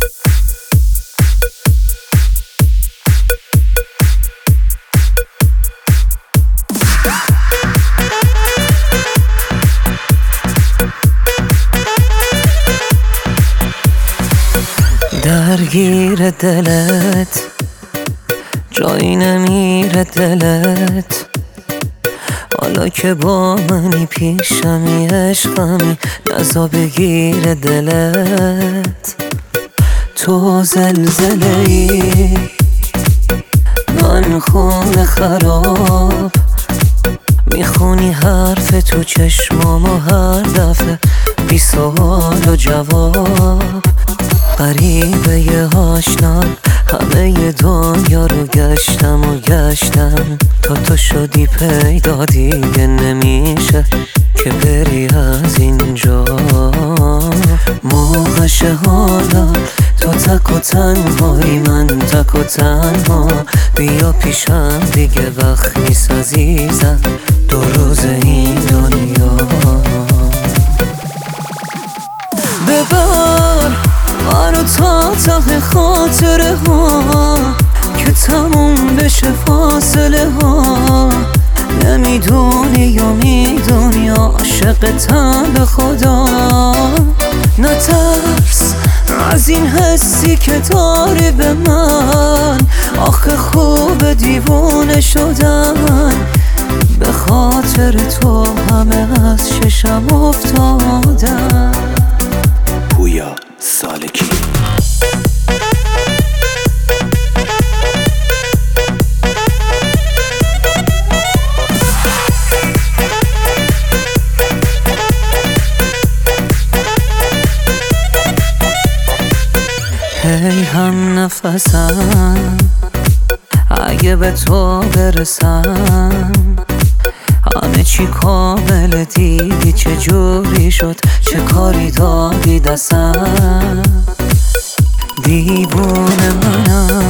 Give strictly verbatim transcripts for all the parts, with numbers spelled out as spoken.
درگیر دلت جایی نمیره دلت، حالا که با منی پیشمی عشقمی نزا بگیر دلت. تو زلزله ای من خون خراب، میخونی حرف تو چشمامو هر دفعه بی سوال و جواب. غریبه یه آشنا همه ی دنیا رو گشتم و گشتم تا تو شدی پیدا، دیگه نمیشه که بری از اینجا. موقعشه حالا تو تک و تنهایی من تک و تنها، بیا پیشم دیگه وقت نیست عزیزم دو روز این دنیا. ببر منو تا ته خاطره ها که تموم بشه فاصله ها. نمیدونی یا میدونی عاشقتم به خدا. نترس از این حسی که داری به من، آخه خوب دیوونه شدن به خاطر تو همه از چشم افتادن. پویا سالکی هی هم نفسم اگه به تو برسم، همه چی کامل دیدی چه جوری شد چه کاری دادی دستم. دیوونه منم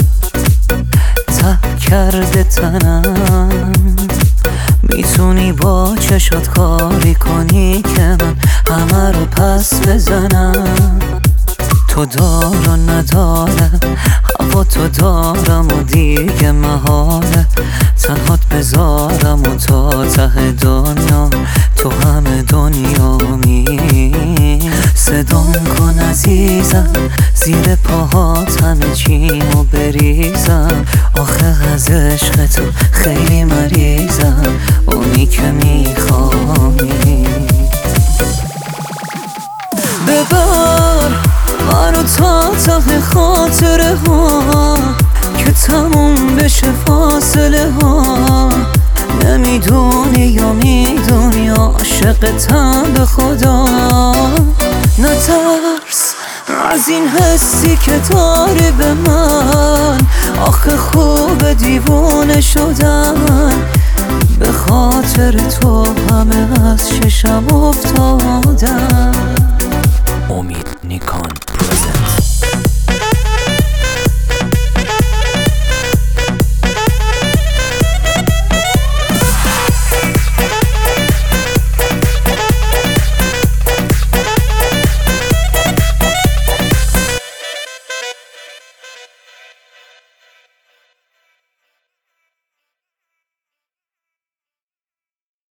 تب کرده تنم، میتونی با چشات کاری کنی که من همه رو پس بزنم. تو دار و ندارم هوا تو دارم و دیگه محاله تنهات بذارم و تا ته دنیا تو همه دنیامی. صدام کن عزیزم زیر پاهات همه چیمو بریزم، آخه از عشق تو خیلی مریضم اونی که میخوامی. ببر منو تا ته خاطره ها که تموم بشه فاصله ها. نمیدونی یا میدونی عاشقتم به خدا. نترس از این حسی که داری به من، آخه خوب دیوونه شدن به خاطر تو همه از چشم افتاد.